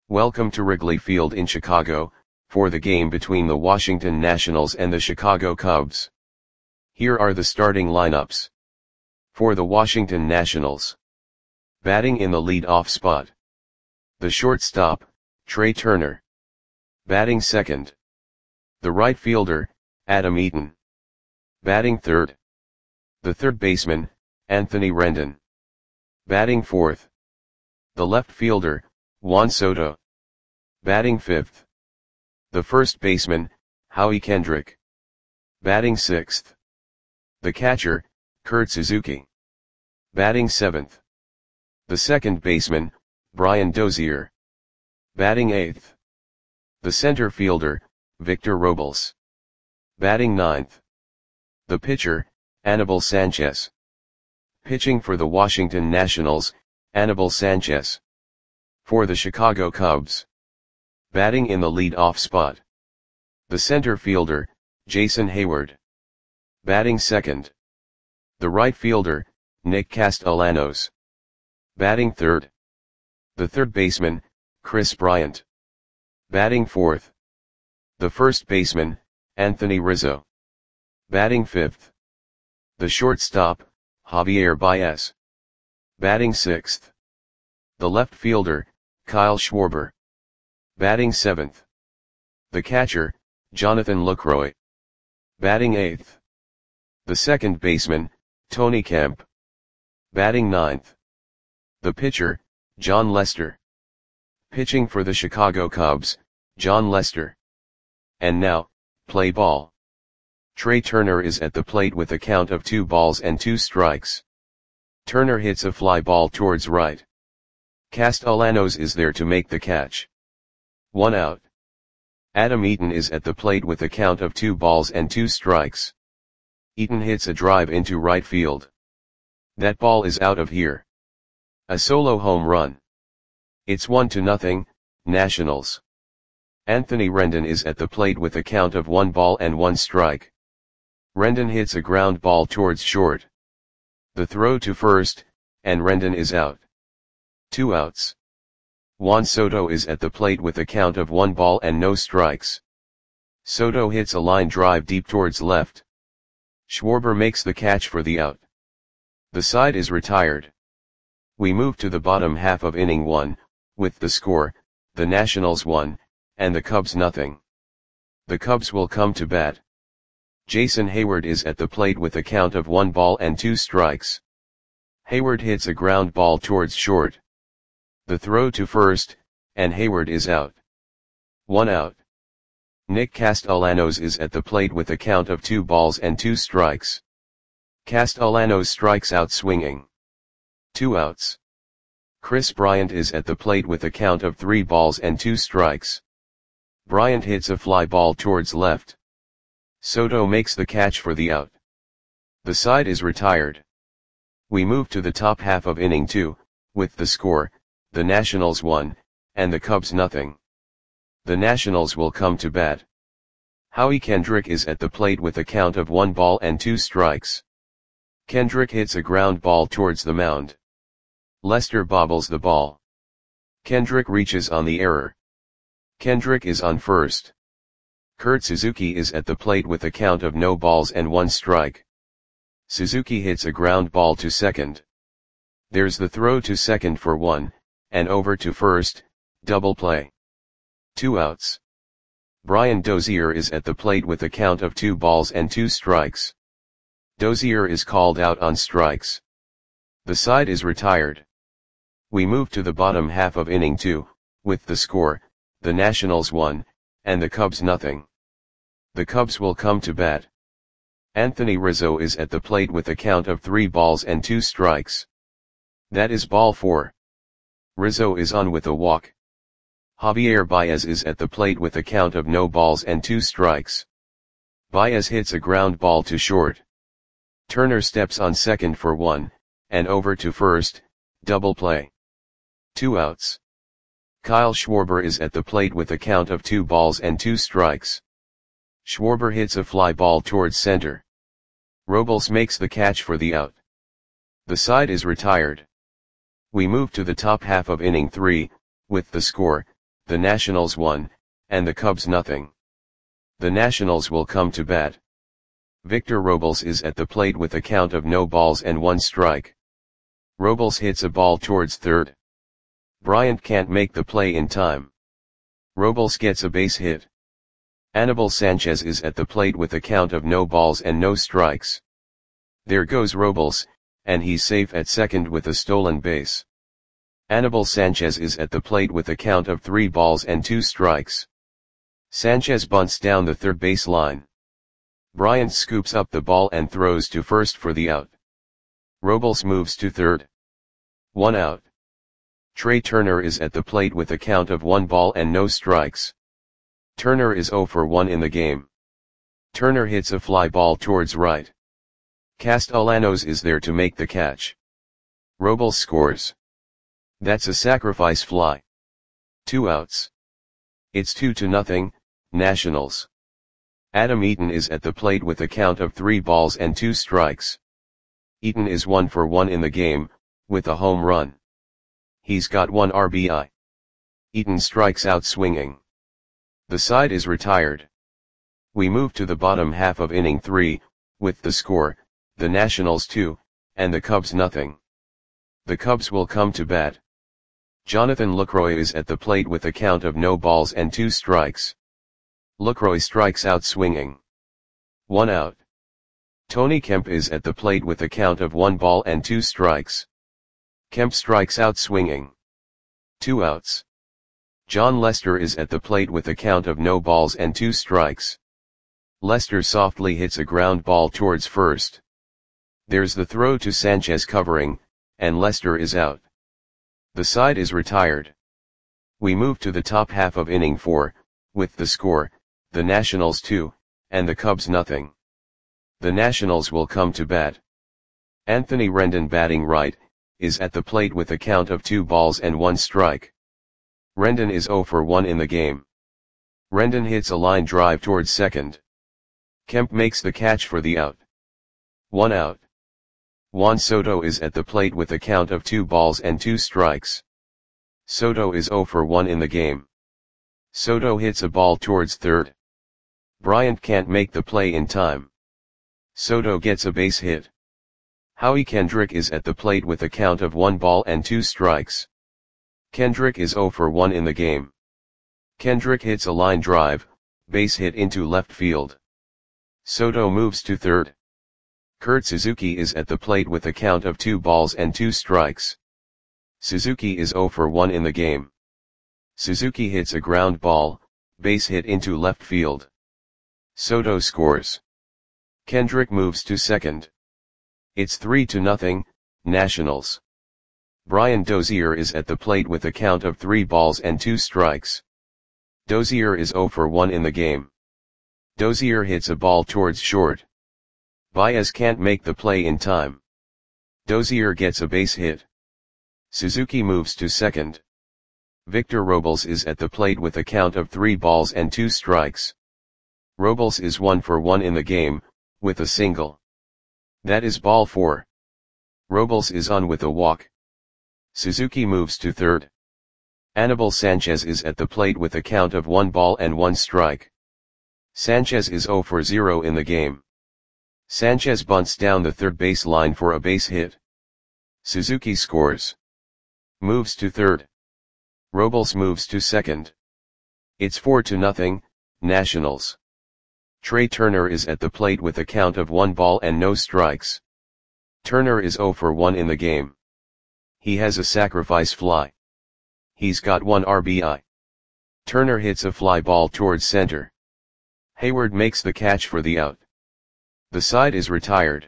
Welcome to Wrigley Field in Chicago, for the game between the Washington Nationals and the Chicago Cubs. Here are the starting lineups. For the Washington Nationals. Batting in the lead-off spot. The shortstop, Trea Turner. Batting second. The right fielder, Adam Eaton. Batting third. The third baseman, Anthony Rendon. Batting fourth. The left fielder, Juan Soto. Batting fifth. The first baseman, Howie Kendrick. Batting sixth. The catcher, Kurt Suzuki. Batting seventh. The second baseman, Brian Dozier. Batting eighth. The center fielder, Victor Robles. Batting ninth. The pitcher, Anibal Sanchez. Pitching for the Washington Nationals, Anibal Sanchez. For the Chicago Cubs. Batting in the lead-off spot. The center fielder, Jason Heyward. Batting second. The right fielder, Nick Castellanos. Batting third. The third baseman, Kris Bryant. Batting fourth. The first baseman, Anthony Rizzo. Batting fifth. The shortstop, Javier Baez. Batting sixth. The left fielder, Kyle Schwarber. Batting seventh. The catcher, Jonathan Lucroy. Batting eighth. The second baseman, Tony Kemp. Batting ninth. The pitcher, Jon Lester. Pitching for the Chicago Cubs, Jon Lester. And now, play ball. Trea Turner is at the plate with a count of 2-2. Turner hits a fly ball towards right. Castellanos is there to make the catch. 1 out. Adam Eaton is at the plate with a count of 2-2. Eaton hits a drive into right field. That ball is out of here. A solo home run. It's 1-0, Nationals. Anthony Rendon is at the plate with a count of 1-1. Rendon hits a ground ball towards short. The throw to first, and Rendon is out. 2 outs. Juan Soto is at the plate with a count of 1-0. Soto hits a line drive deep towards left. Schwarber makes the catch for the out. The side is retired. We move to the bottom half of inning 1, with the score, the Nationals 1, and the Cubs nothing. The Cubs will come to bat. Jason Heyward is at the plate with a count of 1-2. Heyward hits a ground ball towards short. The throw to first, and Heyward is out. 1 out. Nick Castellanos is at the plate with a count of 2-2. Castellanos strikes out swinging. 2 outs. Kris Bryant is at the plate with a count of 3-2. Bryant hits a fly ball towards left. Soto makes the catch for the out. The side is retired. We move to the top half of inning 2, with the score, the Nationals 1, and the Cubs nothing. The Nationals will come to bat. Howie Kendrick is at the plate with a count of 1-2. Kendrick hits a ground ball towards the mound. Lester bobbles the ball. Kendrick reaches on the error. Kendrick is on first. Kurt Suzuki is at the plate with a count of 0-1. Suzuki hits a ground ball to second. There's the throw to second for 1, and over to first, double play. 2 outs. Brian Dozier is at the plate with a count of 2-2. Dozier is called out on strikes. The side is retired. We move to the bottom half of inning 2, with the score, the Nationals 1, and the Cubs nothing. The Cubs will come to bat. Anthony Rizzo is at the plate with a count of 3-2. That is ball 4. Rizzo is on with a walk. Javier Baez is at the plate with a count of 0-2. Baez hits a ground ball to short. Turner steps on second for 1, and over to first, double play. 2 outs. Kyle Schwarber is at the plate with a count of 2-2. Schwarber hits a fly ball towards center. Robles makes the catch for the out. The side is retired. We move to the top half of inning 3, with the score, the Nationals 1, and the Cubs nothing. The Nationals will come to bat. Victor Robles is at the plate with a count of no balls and 1 strike. Robles hits a ball towards third. Bryant can't make the play in time. Robles gets a base hit. Anibal Sanchez is at the plate with a count of no balls and no strikes. There goes Robles, and he's safe at second with a stolen base. Anibal Sanchez is at the plate with a count of 3 balls and 2 strikes. Sanchez bunts down the third base line. Bryant scoops up the ball and throws to first for the out. Robles moves to third. 1 out. Trey Turner is at the plate with a count of 1 ball and no strikes. Turner is 0 for 1 in the game. Turner hits a fly ball towards right. Castellanos is there to make the catch. Robles scores. That's a sacrifice fly. 2 outs. It's 2-0, Nationals. Adam Eaton is at the plate with a count of 3 balls and 2 strikes. Eaton is 1 for 1 in the game, with a home run. He's got 1 RBI. Eaton strikes out swinging. The side is retired. We move to the bottom half of inning 3, with the score, the Nationals 2, and the Cubs nothing. The Cubs will come to bat. Jonathan Lucroy is at the plate with a count of no balls and 2 strikes. Lucroy strikes out swinging. 1 out. Tony Kemp is at the plate with a count of 1 ball and 2 strikes. Kemp strikes out swinging. 2 outs. John Lester is at the plate with a count of no balls and 2 strikes. Lester softly hits a ground ball towards first. There's the throw to Sanchez covering, and Lester is out. The side is retired. We move to the top half of inning 4, with the score, the Nationals 2, and the Cubs nothing. The Nationals will come to bat. Anthony Rendon, batting right, is at the plate with a count of 2 balls and 1 strike. Rendon is 0 for 1 in the game. Rendon hits a line drive towards second. Kemp makes the catch for the out. 1 out. Juan Soto is at the plate with a count of 2 balls and 2 strikes. Soto is 0 for 1 in the game. Soto hits a ball towards third. Bryant can't make the play in time. Soto gets a base hit. Howie Kendrick is at the plate with a count of 1 ball and 2 strikes. Kendrick is 0 for 1 in the game. Kendrick hits a line drive, base hit into left field. Soto moves to third. Kurt Suzuki is at the plate with a count of 2 balls and 2 strikes. Suzuki is 0 for 1 in the game. Suzuki hits a ground ball, base hit into left field. Soto scores. Kendrick moves to second. It's 3-0, Nationals. Brian Dozier is at the plate with a count of 3 balls and 2 strikes. Dozier is 0 for 1 in the game. Dozier hits a ball towards short. Baez can't make the play in time. Dozier gets a base hit. Suzuki moves to second. Victor Robles is at the plate with a count of 3 balls and 2 strikes. Robles is 1 for 1 in the game, with a single. That is ball 4. Robles is on with a walk. Suzuki moves to third. Anibal Sanchez is at the plate with a count of 1 ball and 1 strike. Sanchez is 0 for 0 in the game. Sanchez bunts down the third base line for a base hit. Suzuki scores. Moves to third. Robles moves to second. It's 4-0, Nationals. Trey Turner is at the plate with a count of 1 ball and no strikes. Turner is 0 for 1 in the game. He has a sacrifice fly. He's got 1 RBI. Turner hits a fly ball towards center. Hayward makes the catch for the out. The side is retired.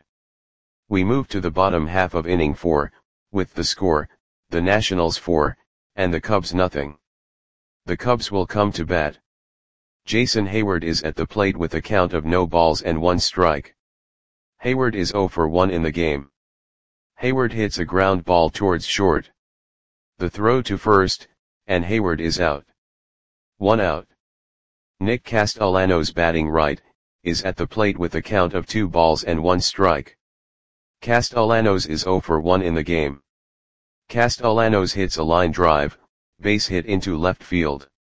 We move to the bottom half of inning 4, with the score, the Nationals 4, and the Cubs nothing. The Cubs will come to bat. Jason Hayward is at the plate with a count of no balls and 1 strike. Hayward is 0 for 1 in the game. Hayward hits a ground ball towards short. The throw to first, and Hayward is out. 1 out. Nick Castellanos, batting right, is at the plate with a count of 2 balls and 1 strike. Castellanos is 0 for 1 in the game. Castellanos hits a line drive, base hit into left field.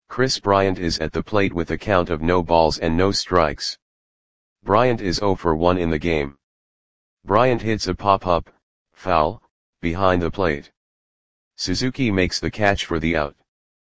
Chris Bryant is at the plate with a count of no balls and no strikes. Bryant is 0 for 1 in the game. Bryant hits a pop-up, foul, behind the plate. Suzuki makes the catch for the out.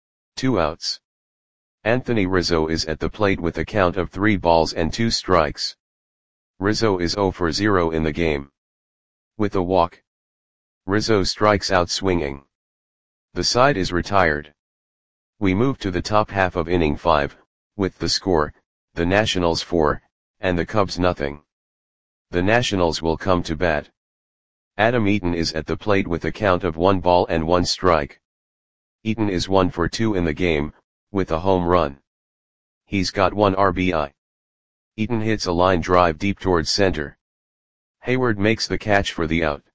2 outs. Anthony Rizzo is at the plate with a count of 3 balls and 2 strikes. Rizzo is 0 for 0 in the game. With a walk, Rizzo strikes out swinging. The side is retired. We move to the top half of inning 5, with the score, the Nationals 4, and the Cubs nothing. The Nationals will come to bat. Adam Eaton is at the plate with a count of 1 ball and 1 strike. Eaton is 1 for 2 in the game, with a home run. He's got 1 RBI. Eaton hits a line drive deep towards center. Hayward makes the catch for the out.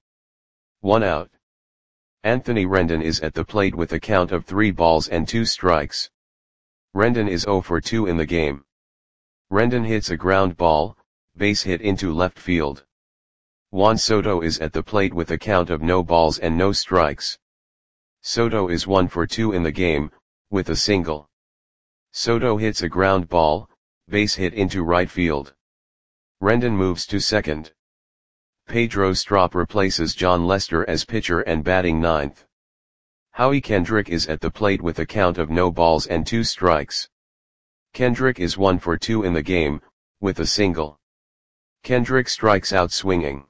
1 out. Anthony Rendon is at the plate with a count of 3 balls and 2 strikes. Rendon is 0 for 2 in the game. Rendon hits a ground ball, base hit into left field. Juan Soto is at the plate with a count of no balls and no strikes. Soto is 1 for 2 in the game, with a single. Soto hits a ground ball, base hit into right field. Rendon moves to second. Pedro Strop replaces John Lester as pitcher and batting ninth. Howie Kendrick is at the plate with a count of no balls and 2 strikes. Kendrick is 1 for 2 in the game, with a single. Kendrick strikes out swinging.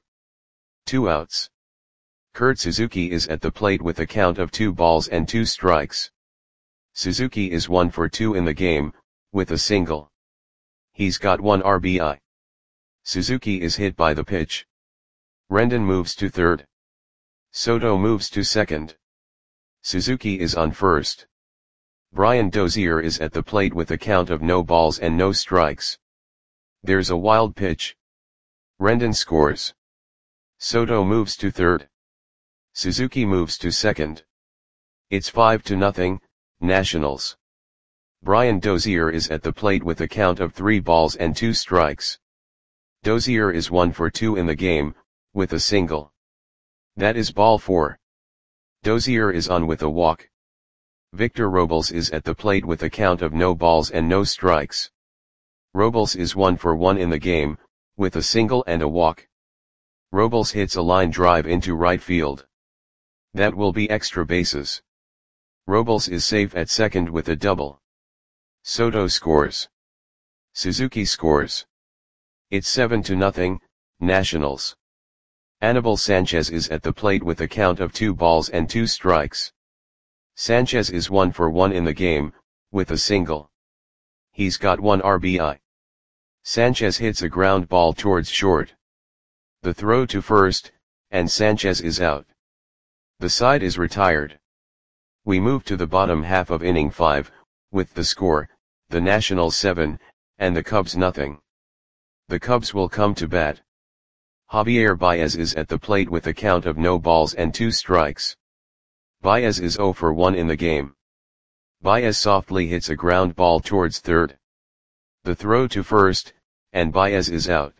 2 outs. Kurt Suzuki is at the plate with a count of 2 balls and 2 strikes. Suzuki is 1 for 2 in the game, with a single. He's got 1 RBI. Suzuki is hit by the pitch. Rendon moves to third. Soto moves to second. Suzuki is on first. Brian Dozier is at the plate with a count of no balls and no strikes. There's a wild pitch. Rendon scores. Soto moves to third. Suzuki moves to second. It's 5-0, Nationals. Brian Dozier is at the plate with a count of 3 balls and 2 strikes. Dozier is 1 for 2 in the game, with a single. That is ball 4. Dozier is on with a walk. Victor Robles is at the plate with a count of no balls and no strikes. Robles is 1 for 1 in the game, with a single and a walk. Robles hits a line drive into right field. That will be extra bases. Robles is safe at second with a double. Soto scores. Suzuki scores. It's 7-0, Nationals. Anibal Sanchez is at the plate with a count of 2 balls and 2 strikes. Sanchez is 1 for 1 in the game, with a single. He's got 1 RBI. Sanchez hits a ground ball towards short. The throw to first, and Sanchez is out. The side is retired. We move to the bottom half of inning 5, with the score, the Nationals 7, and the Cubs nothing. The Cubs will come to bat. Javier Baez is at the plate with a count of no balls and 2 strikes. Baez is 0 for 1 in the game. Baez softly hits a ground ball towards third. The throw to first, and Baez is out.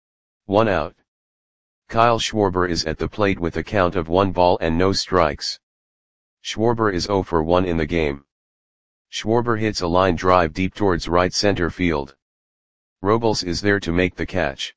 1 out. Kyle Schwarber is at the plate with a count of 1 ball and no strikes. Schwarber is 0 for 1 in the game. Schwarber hits a line drive deep towards right center field. Robles is there to make the catch.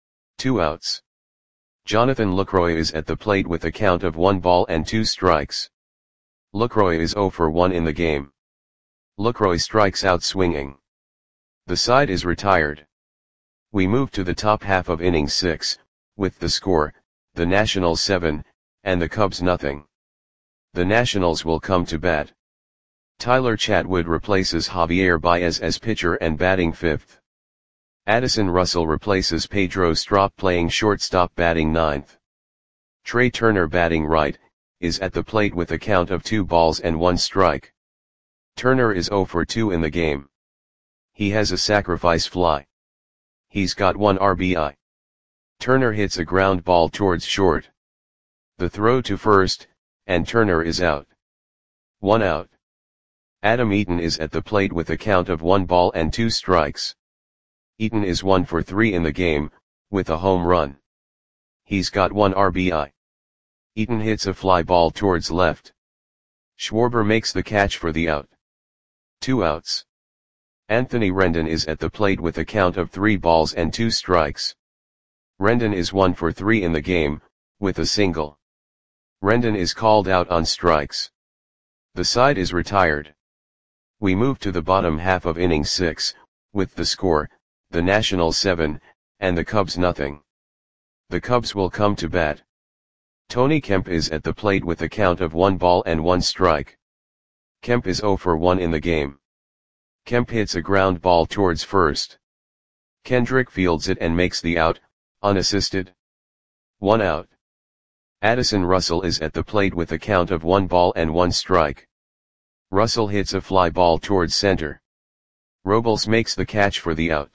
2 outs. Jonathan Lucroy is at the plate with a count of 1 ball and 2 strikes. Lucroy is 0 for 1 in the game. Lucroy strikes out swinging. The side is retired. We move to the top half of inning 6, with the score, the Nationals 7, and the Cubs nothing. The Nationals will come to bat. Tyler Chatwood replaces Javier Baez as pitcher and batting 5th. Addison Russell replaces Pedro Strop playing shortstop batting 9th. Trey Turner batting right, is at the plate with a count of 2 balls and 1 strike. Turner is 0 for 2 in the game. He has a sacrifice fly. He's got 1 RBI. Turner hits a ground ball towards short. The throw to first, and Turner is out. 1 out. Adam Eaton is at the plate with a count of 1 ball and 2 strikes. Eaton is 1 for 3 in the game, with a home run. He's got 1 RBI. Eaton hits a fly ball towards left. Schwarber makes the catch for the out. 2 outs. Anthony Rendon is at the plate with a count of 3 balls and 2 strikes. Rendon is 1 for 3 in the game, with a single. Rendon is called out on strikes. The side is retired. We move to the bottom half of inning 6, with the score, the Nationals 7, and the Cubs nothing. The Cubs will come to bat. Tony Kemp is at the plate with a count of 1 ball and 1 strike. Kemp is 0 for 1 in the game. Kemp hits a ground ball towards first. Kendrick fields it and makes the out, unassisted. 1 out. Addison Russell is at the plate with a count of 1 ball and 1 strike. Russell hits a fly ball towards center. Robles makes the catch for the out.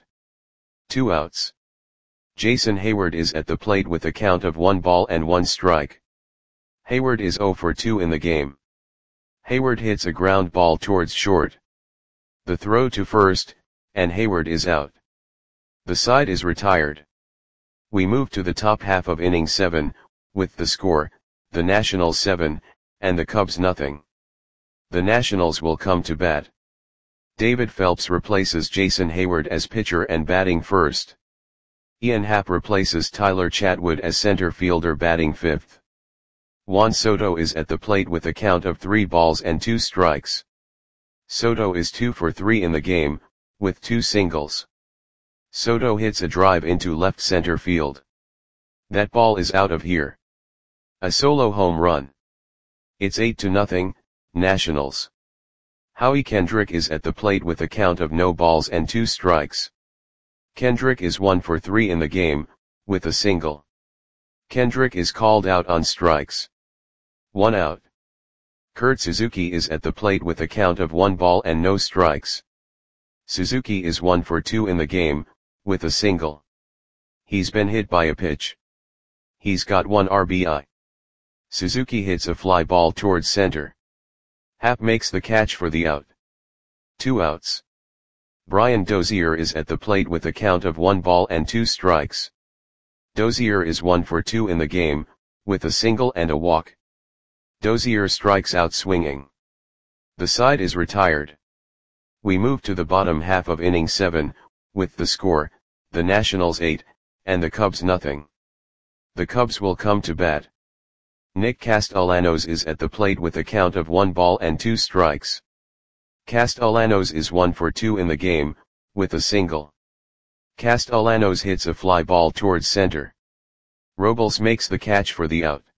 2 outs. Jason Hayward is at the plate with a count of 1 ball and 1 strike. Hayward is 0 for 2 in the game. Hayward hits a ground ball towards short. The throw to first, and Hayward is out. The side is retired. We move to the top half of inning 7, with the score, the Nationals 7, and the Cubs nothing. The Nationals will come to bat. David Phelps replaces Jason Hayward as pitcher and batting first. Ian Happ replaces Tyler Chatwood as center fielder batting fifth. Juan Soto is at the plate with a count of 3 balls and 2 strikes. Soto is 2 for 3 in the game, with 2 singles. Soto hits a drive into left center field. That ball is out of here. A solo home run. It's 8-0, Nationals. Howie Kendrick is at the plate with a count of no balls and 2 strikes. Kendrick is 1 for 3 in the game, with a single. Kendrick is called out on strikes. 1 out. Kurt Suzuki is at the plate with a count of 1 ball and no strikes. Suzuki is 1 for 2 in the game, with a single. He's been hit by a pitch. He's got 1 RBI. Suzuki hits a fly ball towards center. Happ makes the catch for the out. 2 outs. Brian Dozier is at the plate with a count of 1 ball and 2 strikes. Dozier is 1 for 2 in the game, with a single and a walk. Dozier strikes out swinging. The side is retired. We move to the bottom half of inning 7, with the score, the Nationals 8, and the Cubs nothing. The Cubs will come to bat. Nick Castellanos is at the plate with a count of 1 ball and 2 strikes. Castellanos is 1 for 2 in the game, with a single. Castellanos hits a fly ball towards center. Robles makes the catch for the out.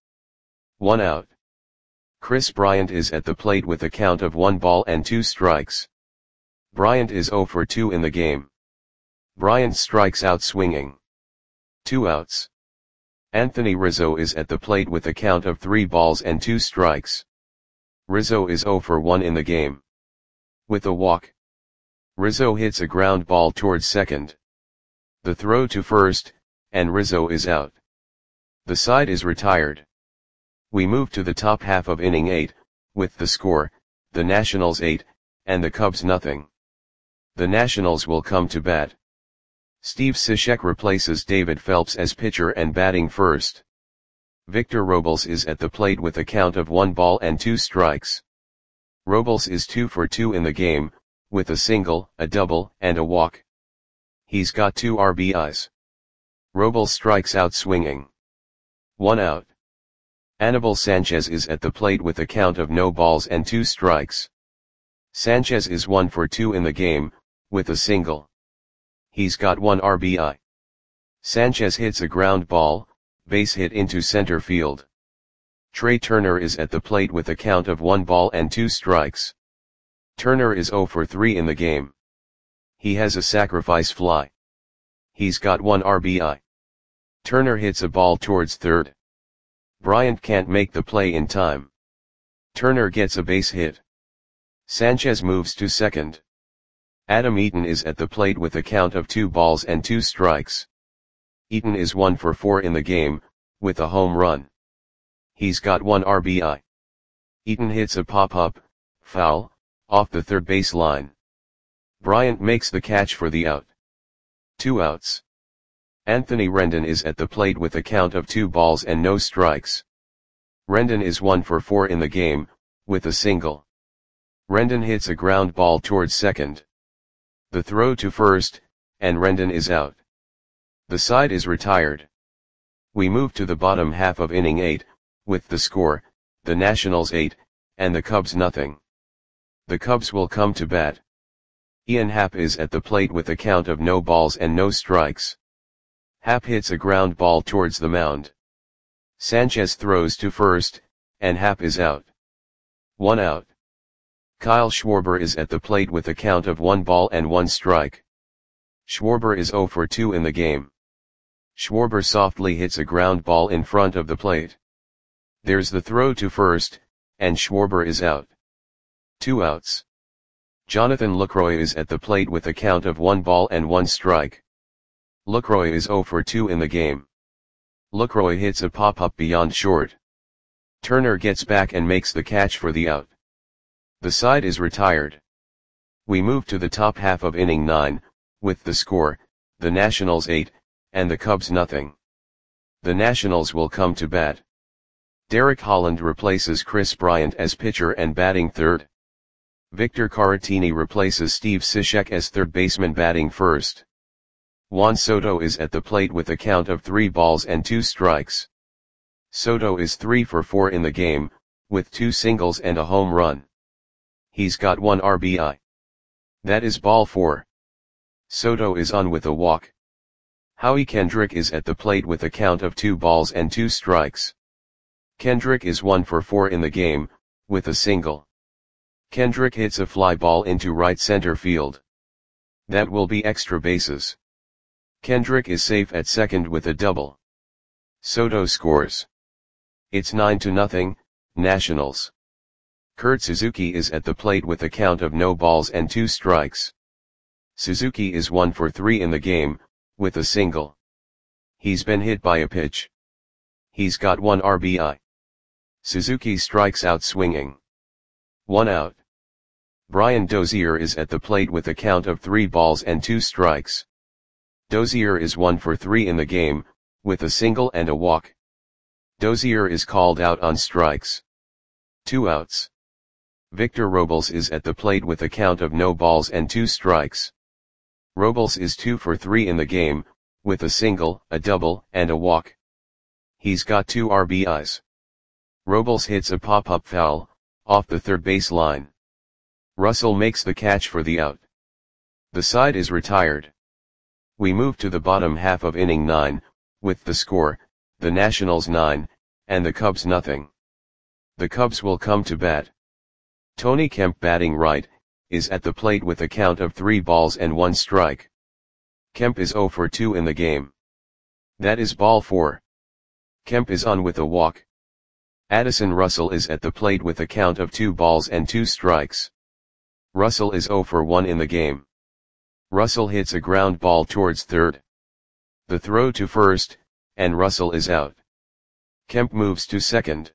1 out. Chris Bryant is at the plate with a count of 1 ball and 2 strikes. Bryant is 0 for 2 in the game. Bryant strikes out swinging. 2 outs. Anthony Rizzo is at the plate with a count of 3 balls and 2 strikes. Rizzo is 0 for 1 in the game. With a walk. Rizzo hits a ground ball towards second. The throw to first, and Rizzo is out. The side is retired. We move to the top half of inning 8, with the score, the Nationals 8, and the Cubs nothing. The Nationals will come to bat. Steve Cishek replaces David Phelps as pitcher and batting first. Victor Robles is at the plate with a count of 1 ball and 2 strikes. Robles is 2 for 2 in the game, with a single, a double, and a walk. He's got 2 RBIs. Robles strikes out swinging. 1 out. Anibal Sanchez is at the plate with a count of no balls and 2 strikes. Sanchez is 1 for 2 in the game, with a single. He's got 1 RBI. Sanchez hits a ground ball, base hit into center field. Trey Turner is at the plate with a count of 1 ball and 2 strikes. Turner is 0 for 3 in the game. He has a sacrifice fly. He's got 1 RBI. Turner hits a ball towards third. Bryant can't make the play in time. Turner gets a base hit. Sanchez moves to second. Adam Eaton is at the plate with a count of 2 balls and 2 strikes. Eaton is 1 for 4 in the game, with a home run. He's got 1 RBI. Eaton hits a pop-up, foul, off the third base line. Bryant makes the catch for the out. 2 outs. Anthony Rendon is at the plate with a count of 2 balls and no strikes. Rendon is 1 for 4 in the game, with a single. Rendon hits a ground ball towards second. The throw to first, and Rendon is out. The side is retired. We move to the bottom half of inning 8, with the score, the Nationals 8, and the Cubs nothing. The Cubs will come to bat. Ian Happ is at the plate with a count of no balls and no strikes. Happ hits a ground ball towards the mound. Sanchez throws to first, and Happ is out. 1 out. Kyle Schwarber is at the plate with a count of 1 ball and 1 strike. Schwarber is 0 for 2 in the game. Schwarber softly hits a ground ball in front of the plate. There's the throw to first, and Schwarber is out. 2 outs. Jonathan Lucroy is at the plate with a count of 1 ball and 1 strike. Lucroy is 0 for 2 in the game. Lucroy hits a pop-up beyond short. Turner gets back and makes the catch for the out. The side is retired. We move to the top half of inning 9, with the score, the Nationals 8, and the Cubs nothing. The Nationals will come to bat. Derek Holland replaces Chris Bryant as pitcher and batting third. Victor Caratini replaces Steve Cishek as third baseman batting first. Juan Soto is at the plate with a count of 3 balls and 2 strikes. Soto is 3 for 4 in the game, with 2 singles and a home run. He's got 1 RBI. That is ball 4. Soto is on with a walk. Howie Kendrick is at the plate with a count of 2 balls and 2 strikes. Kendrick is 1 for 4 in the game, with a single. Kendrick hits a fly ball into right center field. That will be extra bases. Kendrick is safe at second with a double. Soto scores. It's 9-0, Nationals. Kurt Suzuki is at the plate with a count of no balls and 2 strikes. Suzuki is 1 for 3 in the game, with a single. He's been hit by a pitch. He's got 1 RBI. Suzuki strikes out swinging. 1 out. Brian Dozier is at the plate with a count of 3 balls and 2 strikes. Dozier is 1 for 3 in the game, with a single and a walk. Dozier is called out on strikes. 2 outs. Victor Robles is at the plate with a count of no balls and 2 strikes. Robles is 2 for 3 in the game, with a single, a double, and a walk. He's got 2 RBIs. Robles hits a pop-up foul, off the third base line. Russell makes the catch for the out. The side is retired. We move to the bottom half of inning 9, with the score, the Nationals 9, and the Cubs nothing. The Cubs will come to bat. Tony Kemp batting right, is at the plate with a count of 3 balls and 1 strike. Kemp is 0 for 2 in the game. That is ball 4. Kemp is on with a walk. Addison Russell is at the plate with a count of 2 balls and 2 strikes. Russell is 0 for 1 in the game. Russell hits a ground ball towards third. The throw to first, and Russell is out. Kemp moves to second.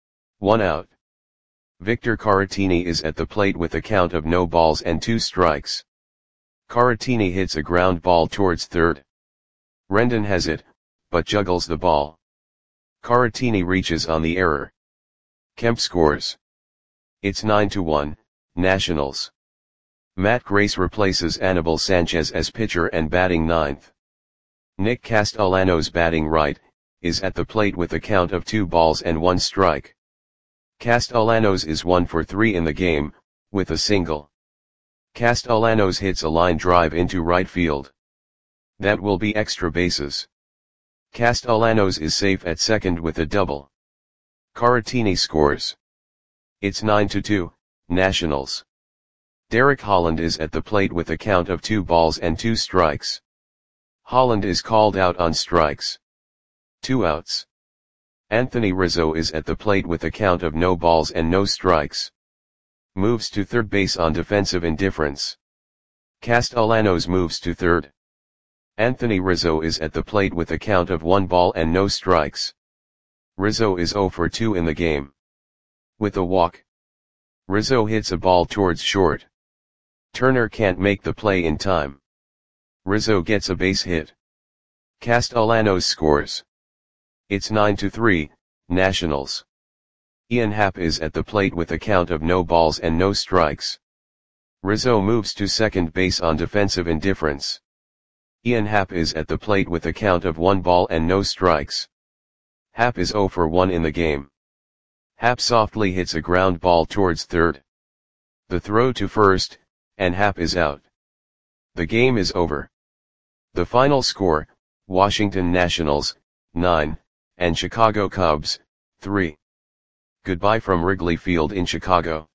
1 out. Victor Caratini is at the plate with a count of no balls and 2 strikes. Caratini hits a ground ball towards third. Rendon has it, but juggles the ball. Caratini reaches on the error. Kemp scores. It's 9-1, Nationals. Matt Grace replaces Anibal Sanchez as pitcher and batting ninth. Nick Castellanos batting right, is at the plate with a count of 2 balls and 1 strike. Castellanos is 1 for 3 in the game, with a single. Castellanos hits a line drive into right field. That will be extra bases. Castellanos is safe at second with a double. Caratini scores. It's 9-2, Nationals. Derek Holland is at the plate with a count of 2 balls and 2 strikes. Holland is called out on strikes. 2 outs. Anthony Rizzo is at the plate with a count of no balls and no strikes. Moves to third base on defensive indifference. Castellanos moves to third. Anthony Rizzo is at the plate with a count of 1 ball and no strikes. Rizzo is 0 for 2 in the game. With a walk. Rizzo hits a ball towards short. Turner can't make the play in time. Rizzo gets a base hit. Castellanos scores. It's 9-3, Nationals. Ian Happ is at the plate with a count of no balls and no strikes. Rizzo moves to second base on defensive indifference. Ian Happ is at the plate with a count of 1 ball and no strikes. Happ is 0 for 1 in the game. Happ softly hits a ground ball towards third. The throw to first, and Happ is out. The game is over. The final score, Washington Nationals, 9, and Chicago Cubs, 3. Goodbye from Wrigley Field in Chicago.